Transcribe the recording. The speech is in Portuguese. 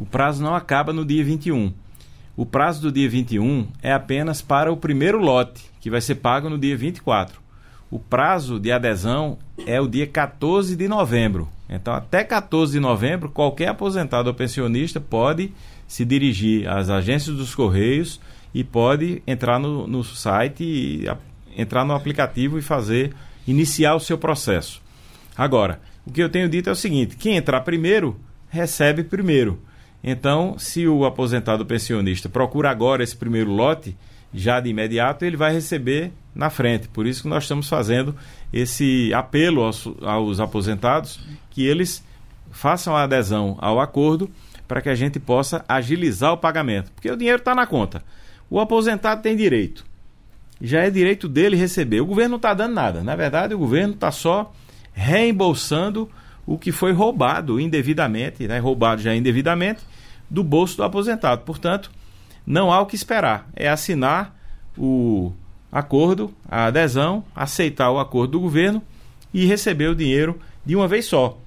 O prazo não acaba no dia 21. O prazo do dia 21 é apenas para o primeiro lote, que vai ser pago no dia 24. O prazo de adesão é o dia 14 de novembro. Então, até 14 de novembro, qualquer aposentado ou pensionista pode se dirigir às agências dos Correios e pode entrar no site, entrar no aplicativo e iniciar o seu processo. Agora, o que eu tenho dito é o seguinte: quem entrar primeiro, recebe primeiro. Então, se o aposentado pensionista procura agora esse primeiro lote, já de imediato ele vai receber na frente. Por isso que nós estamos fazendo esse apelo aos aposentados, que eles façam a adesão ao acordo para que a gente possa agilizar o pagamento. Porque o dinheiro está na conta. O aposentado tem direito. Já é direito dele receber. O governo não está dando nada. Na verdade, o governo está só reembolsando o que foi roubado indevidamente, né? Roubado já indevidamente, do bolso do aposentado. Portanto, não há o que esperar. É assinar o acordo, a adesão, aceitar o acordo do governo e receber o dinheiro de uma vez só.